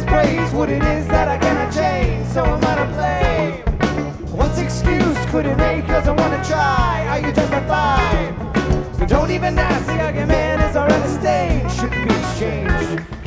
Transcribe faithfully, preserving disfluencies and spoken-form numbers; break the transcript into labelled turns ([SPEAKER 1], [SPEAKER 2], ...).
[SPEAKER 1] praise what it is that I cannot change. So am I to blame? What's excuse could it make? Cause I wanna try. Are you justified? So don't even ask, the argument is already staged. Should be exchanged.